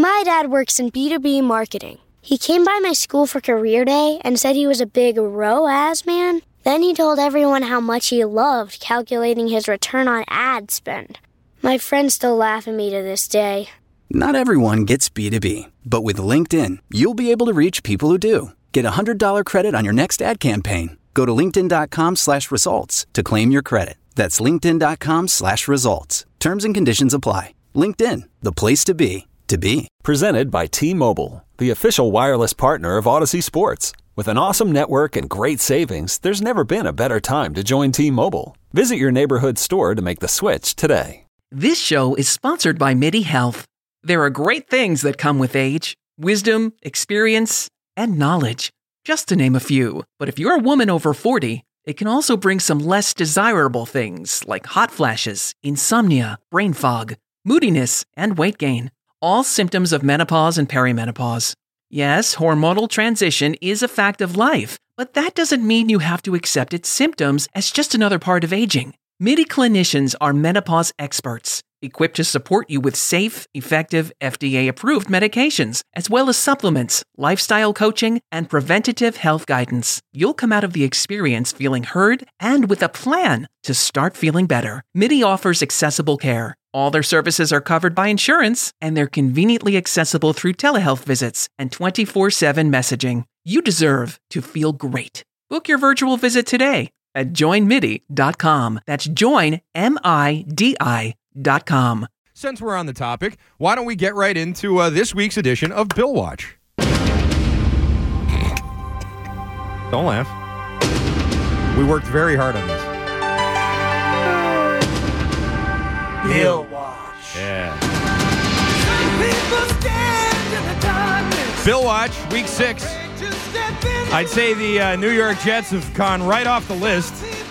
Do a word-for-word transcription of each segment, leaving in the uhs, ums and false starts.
My dad works in B two B marketing. He came by my school for career day and said he was a big R O A S man. Then he told everyone how much he loved calculating his return on ad spend. My friends still laugh at me to this day. Not everyone gets B two B, but with LinkedIn, you'll be able to reach people who do. Get a one hundred dollars credit on your next ad campaign. Go to linkedin.com slash results to claim your credit. That's linkedin.com slash results. Terms and conditions apply. LinkedIn, the place to be, to be. Presented by T-Mobile, the official wireless partner of Odyssey Sports. With an awesome network and great savings, there's never been a better time to join T-Mobile. Visit your neighborhood store to make the switch today. This show is sponsored by MIDI Health. There are great things that come with age. Wisdom, experience, and knowledge. Just to name a few. But if you're a woman over forty, it can also bring some less desirable things like hot flashes, insomnia, brain fog, moodiness, and weight gain. All symptoms of menopause and perimenopause. Yes, hormonal transition is a fact of life, but that doesn't mean you have to accept its symptoms as just another part of aging. MIDI clinicians are menopause experts, equipped to support you with safe, effective, F D A-approved medications, as well as supplements, lifestyle coaching, and preventative health guidance. You'll come out of the experience feeling heard and with a plan to start feeling better. MIDI offers accessible care. All their services are covered by insurance, and they're conveniently accessible through telehealth visits and twenty-four seven messaging. You deserve to feel great. Book your virtual visit today at join midi dot com. That's join, M I D I dot com. Since we're on the topic, why don't we get right into uh, this week's edition of Bill Watch? Don't laugh. We worked very hard on this. Bill Watch. Yeah. Bill Watch, week six. I'd say the uh, New York Jets have gone right off the list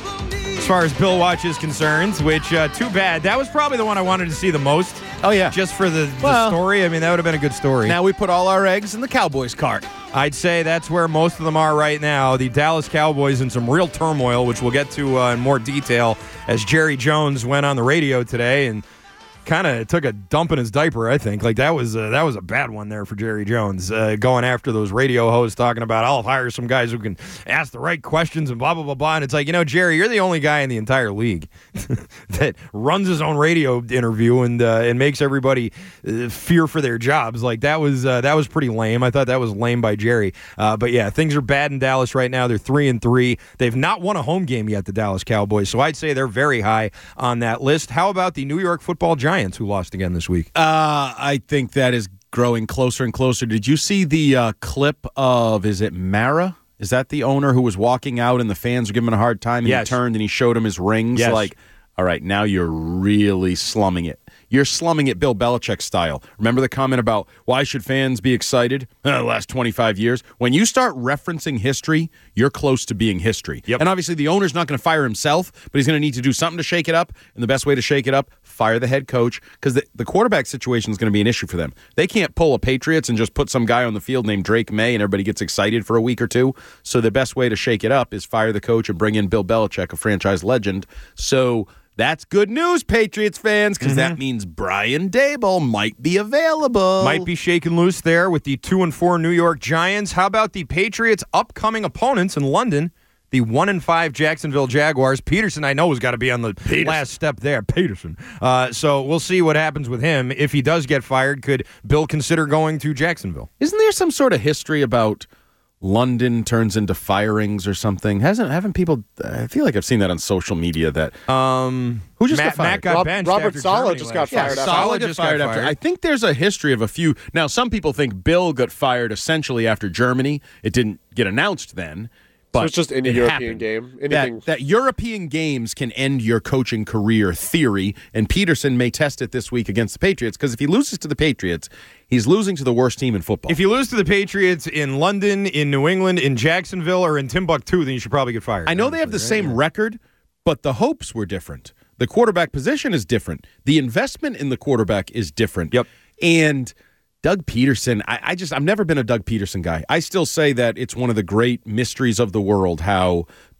as far as Bill Watch is concerned, which, uh, too bad. That was probably the one I wanted to see the most. Oh, yeah. Just for the, the well, story. I mean, that would have been a good story. Now we put all our eggs in the Cowboys cart. I'd say that's where most of them are right now. The Dallas Cowboys in some real turmoil, which we'll get to uh, in more detail as Jerry Jones went on the radio today and kind of took a dump in his diaper, I think. Like, that was uh, that was a bad one there for Jerry Jones, uh, going after those radio hosts, talking about, I'll hire some guys who can ask the right questions and blah, blah, blah, blah. And it's like, you know, Jerry, you're the only guy in the entire league that runs his own radio interview and uh, and makes everybody uh, fear for their jobs. Like, that was uh, that was pretty lame. I thought that was lame by Jerry. Uh, but, yeah, things are bad in Dallas right now. They're three and three. They've not won a home game yet, the Dallas Cowboys. So I'd say they're very high on that list. How about the New York Football Giants, who lost again this week? Uh, I think that is growing closer and closer. Did you see the uh, clip of, is it Mara? Is that the owner who was walking out and the fans were giving him a hard time and yes. he turned and he showed him his rings? Yes. Like, all right, now you're really slumming it. You're slumming it Bill Belichick style. Remember the comment about why should fans be excited? Uh, the last twenty-five years. When you start referencing history, you're close to being history. Yep. And obviously the owner's not going to fire himself, but he's going to need to do something to shake it up. And the best way to shake it up, fire the head coach, because the, the quarterback situation is going to be an issue for them. They can't pull a Patriots and just put some guy on the field named Drake May and everybody gets excited for a week or two. So the best way to shake it up is fire the coach and bring in Bill Belichick, a franchise legend. So that's good news, Patriots fans, because mm-hmm. that means Brian Daboll might be available. Might be shaken loose there with the two and four New York Giants. How about the Patriots' upcoming opponents in London, the one and five Jacksonville Jaguars? Peterson, I know, has got to be on the Peterson. last step there. Peterson. Uh, so we'll see what happens with him. If he does get fired, could Bill consider going to Jacksonville? Isn't there some sort of history about London turns into firings or something? Hasn't haven't people? I feel like I've seen that on social media. That um, who just Matt, got fired? Matt got Rob, benched Robert after Saleh Germany just last got fired. year. after. Saleh just got fired, got after. fired. I think there's a history of a few. Now, some people think Bill got fired essentially after Germany. It didn't get announced then. But so it's just any it European happened. game. Anything. That, that European games can end your coaching career theory, and Peterson may test it this week against the Patriots, because if he loses to the Patriots, he's losing to the worst team in football. If you lose to the Patriots in London, in New England, in Jacksonville, or in Timbuktu, then you should probably get fired. I know they have the same record, but the hopes were different. The quarterback position is different. The investment in the quarterback is different. Yep. And Doug Peterson, I, I just, I've never been a Doug Peterson guy. I still say that it's one of the great mysteries of the world how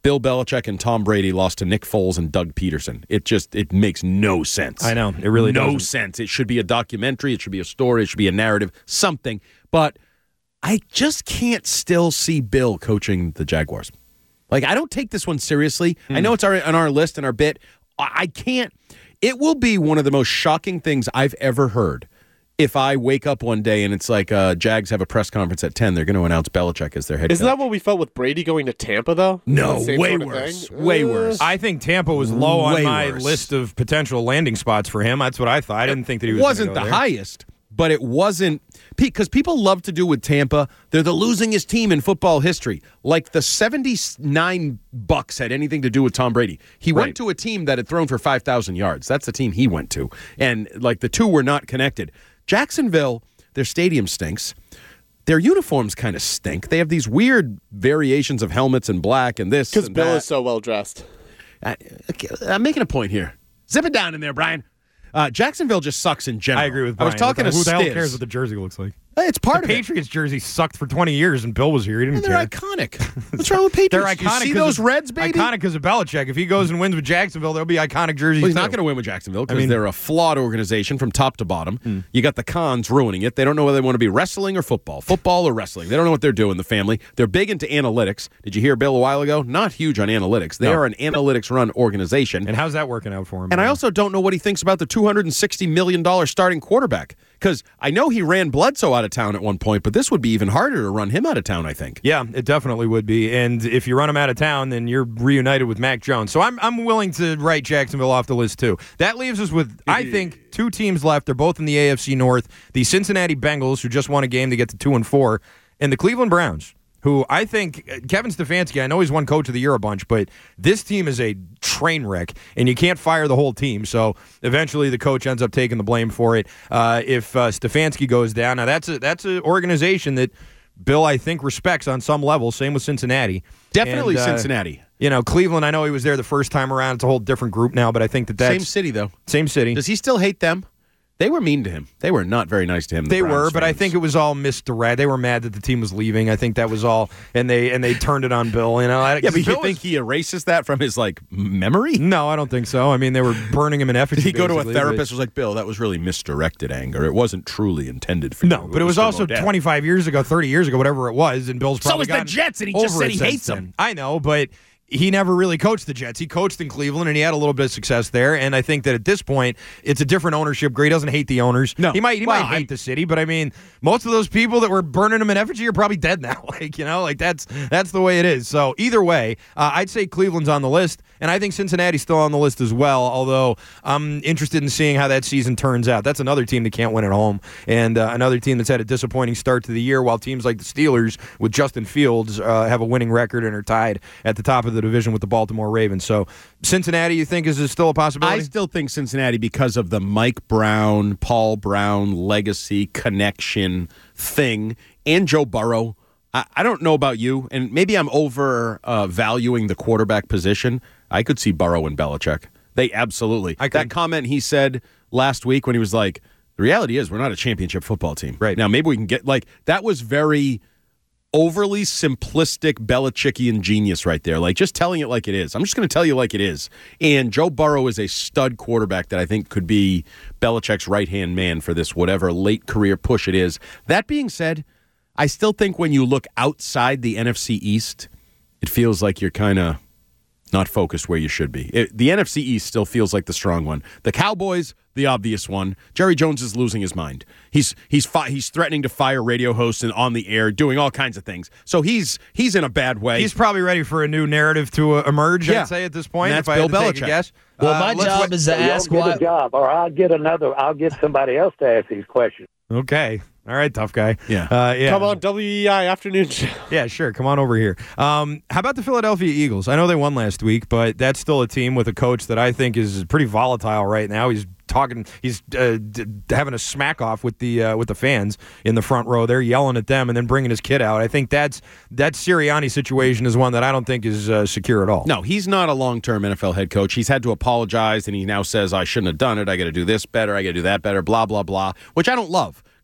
Bill Belichick and Tom Brady lost to Nick Foles and Doug Peterson. It just it makes no sense. I know. It really no doesn't. sense. It should be a documentary. It should be a story. It should be a narrative, something. But I just can't still see Bill coaching the Jaguars. Like, I don't take this one seriously. Mm. I know it's our, on our list and our bit. I can't. It will be one of the most shocking things I've ever heard if I wake up one day and it's like uh, Jags have a press conference at ten. They're going to announce Belichick as their head coach. Isn't that what we felt with Brady going to Tampa, though? No, way worse. Way uh, worse. I think Tampa was low on way my worse. list of potential landing spots for him. That's what I thought. I didn't think that he was It wasn't go the there. highest, but it wasn't because people love to do with Tampa. They're the losingest team in football history. Like the seventy-nine Bucks had anything to do with Tom Brady. He Right. went to a team that had thrown for five thousand yards. That's the team he went to. And like the two were not connected. Jacksonville, their stadium stinks. Their uniforms kind of stink. They have these weird variations of helmets and black and this Because and Bill that. is so well dressed. I, I'm making a point here. Zip it down in there, Brian. Uh, Jacksonville just sucks in general. I agree with I Brian. was talking Who to the hell Stiz. cares what the jersey looks like? It's part the of it. Patriots jersey sucked for twenty years, and Bill was here. He didn't And they're care. iconic. What's wrong with Patriots? They're Do you iconic. see 'cause those of- Reds, baby? Iconic because of Belichick. If he goes and wins with Jacksonville, there'll be iconic jerseys. Well, he's not too. going to win with Jacksonville because I mean- they're a flawed organization from top to bottom. Mm. You got the cons ruining it. They don't know whether they want to be wrestling or football. Football or wrestling. They don't know what they're doing, the family. They're big into analytics. Did you hear Bill a while ago? Not huge on analytics. They No. are an analytics-run organization. And how's that working out for him? And I also don't know what he thinks about the two hundred sixty million dollars starting quarterback. Because I know he ran Bledsoe out of town at one point, but this would be even harder to run him out of town, I think. Yeah, it definitely would be. And if you run him out of town, then you're reunited with Mac Jones. So I'm I'm willing to write Jacksonville off the list, too. That leaves us with, I think, two teams left. They're both in the A F C North. The Cincinnati Bengals, who just won a game to get to two and four, and the Cleveland Browns, who I think Kevin Stefanski, I know he's won Coach of the Year a bunch, but this team is a train wreck, and you can't fire the whole team. So eventually the coach ends up taking the blame for it. Uh, if uh, Stefanski goes down, now that's a, that's an organization that Bill, I think, respects on some level. Same with Cincinnati. Definitely And, uh, Cincinnati. You know, Cleveland, I know he was there the first time around. It's a whole different group now, but I think that that's... Same city, though. Same city. Does he still hate them? They were mean to him. They were not very nice to him. the They Browns were, but I fans. think it was all misdirect. They were mad that the team was leaving. I think that was all, and they and they turned it on Bill. You know, I, Yeah, but you Bill think was, he erases that from his, like, memory? No, I don't think so. I mean, they were burning him in effigy. Did he go to a basically, therapist but- and was like, Bill, that was really misdirected anger. It wasn't truly intended for you. No, but it was for also Odell." twenty-five years ago, thirty years ago, whatever it was, and Bill's So probably was the gotten Jets, and he just over said it he since hates then. them. I know, but he never really coached the Jets. He coached in Cleveland, and he had a little bit of success there. And I think that at this point, it's a different ownership grade. He doesn't hate the owners. No. he might he Well, might hate I'm- the city, but I mean, most of those people that were burning him in effigy are probably dead now. Like you know, like that's that's the way it is. So either way, uh, I'd say Cleveland's on the list, and I think Cincinnati's still on the list as well. Although I'm interested in seeing how that season turns out. That's another team that can't win at home, and uh, another team that's had a disappointing start to the year. While teams like the Steelers with Justin Fields uh, have a winning record and are tied at the top of the division with the Baltimore Ravens. So Cincinnati, you think, is, is still a possibility? I still think Cincinnati because of the Mike Brown, Paul Brown legacy connection thing, and Joe Burrow. I, I don't know about you, and maybe I'm over uh, valuing the quarterback position. I could see Burrow and Belichick. They absolutely. I could. That comment he said last week when he was like, the reality is we're not a championship football team. Right. Now, maybe we can get, like, that was very overly simplistic Belichickian genius right there. Like, just telling it like it is. I'm just going to tell you like it is. And Joe Burrow is a stud quarterback that I think could be Belichick's right-hand man for this whatever late career push it is. That being said, I still think when you look outside the N F C East, it feels like you're kind of not focused where you should be. It, the N F C East still feels like the strong one. The Cowboys, the obvious one. Jerry Jones is losing his mind. He's he's fi- he's threatening to fire radio hosts and on the air, doing all kinds of things. So he's he's in a bad way. He's probably ready for a new narrative to uh, emerge, Yeah. I'd say, at this point. And that's if I had Bill to take a Belichick. guess. Well, Uh, my let's job wait- is to Y'all ask get why. a job, or I'll get another. I'll get somebody else to ask these questions. Okay. All right, tough guy. Yeah. Uh, yeah. Come on, W E I afternoon show. Yeah, sure. Come on over here. Um, how about the Philadelphia Eagles? I know they won last week, but that's still a team with a coach that I think is pretty volatile right now. He's talking. He's uh, d- having a smack off with the uh, with the fans in the front row. They're yelling at them and then bringing his kid out. I think that's that Sirianni situation is one that I don't think is uh, secure at all. No, he's not a long-term N F L head coach. He's had to apologize, and he now says, I shouldn't have done it. I got to do this better. I got to do that better, blah, blah, blah, which I don't love.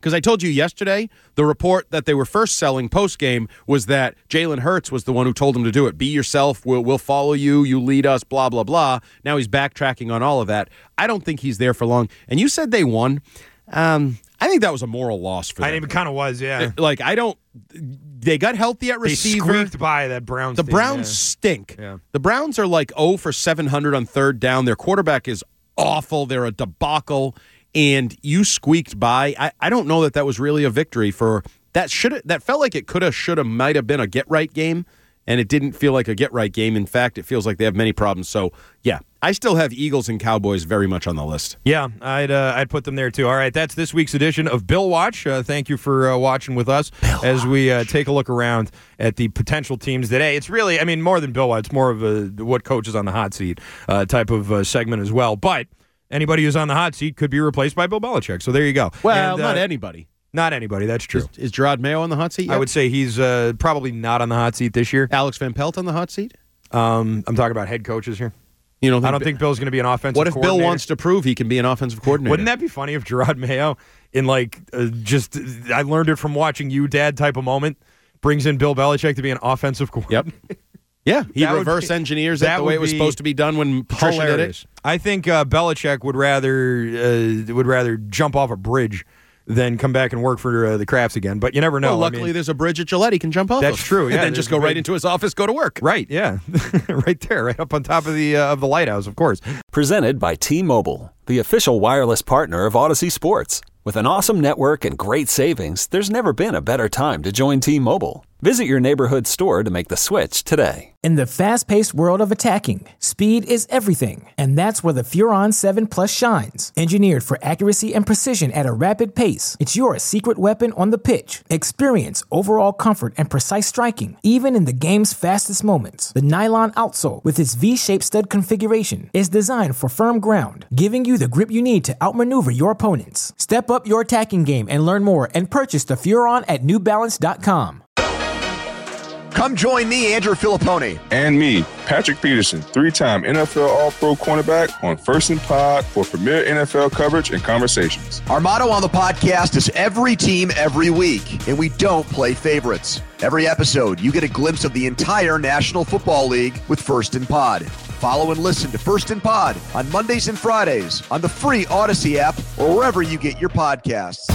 Because I told you yesterday, the report that they were first selling post-game was that Jalen Hurts was the one who told him to do it. Be yourself. We'll, we'll follow you. You lead us, blah, blah, blah. Now he's backtracking on all of that. I don't think he's there for long. And you said they won. Um, I think that was a moral loss for them. I think it kind of was, yeah. Like, I don't – they got healthy at receiver. They squeaked by that Browns The team, Browns yeah. stink. Yeah. The Browns are like oh for seven hundred on third down. Their quarterback is awful. They're a debacle. And you squeaked by. I, I don't know that that was really a victory for – that should that felt like it could have, should have, might have been a get-right game, and it didn't feel like a get-right game. In fact, it feels like they have many problems. So, yeah, I still have Eagles and Cowboys very much on the list. Yeah, I'd uh, I'd put them there too. All right, that's this week's edition of Bill Watch. Uh, thank you for uh, watching with us Bill as Watch. we uh, take a look around at the potential teams today. It's really, I mean, more than Bill Watch. It's more of a what coach is on the hot seat uh, type of uh, segment as well. But anybody who's on the hot seat could be replaced by Bill Belichick. So there you go. Well, and, uh, not anybody. Not anybody, that's true. Is, is Gerard Mayo on the hot seat yet? I would say he's uh, probably not on the hot seat this year. Alex Van Pelt on the hot seat? Um, I'm talking about head coaches here. You know, I don't think Bill's going to be an offensive What if coordinator. Bill wants to prove he can be an offensive coordinator? Wouldn't that be funny if Gerard Mayo, in like uh, just, I learned it from watching you, Dad type of moment, brings in Bill Belichick to be an offensive coordinator? Yep. Yeah, he That would reverse be- engineers that it the way would it was be supposed to be done when Patricia Hilarious. did it. I think uh, Belichick would rather uh, would rather jump off a bridge than come back and work for uh, the Crafts again. But you never know. Well, luckily I mean, there's a bridge at Gillette he can jump off That's of. true, yeah, and then there's just a go right big- into his office, go to work. right, yeah, right there, right up on top of the uh, of the lighthouse, of course. Presented by T-Mobile, the official wireless partner of Odyssey Sports. With an awesome network and great savings, there's never been a better time to join T-Mobile. Visit your neighborhood store to make the switch today. In the fast-paced world of attacking, speed is everything, and that's where the Furon seven Plus shines. Engineered for accuracy and precision at a rapid pace, it's your secret weapon on the pitch. Experience overall comfort and precise striking, even in the game's fastest moments. The nylon outsole, with its V-shaped stud configuration, is designed for firm ground, giving you the grip you need to outmaneuver your opponents. Step up your attacking game and learn more and purchase the Furon at New Balance dot com. Come join me, Andrew Filippone. And me, Patrick Peterson, three-time N F L All-Pro cornerback on First and Pod for premier N F L coverage and conversations. Our motto on the podcast is every team, every week, and we don't play favorites. Every episode, you get a glimpse of the entire National Football League with First and Pod. Follow and listen to First and Pod on Mondays and Fridays on the free Odyssey app or wherever you get your podcasts.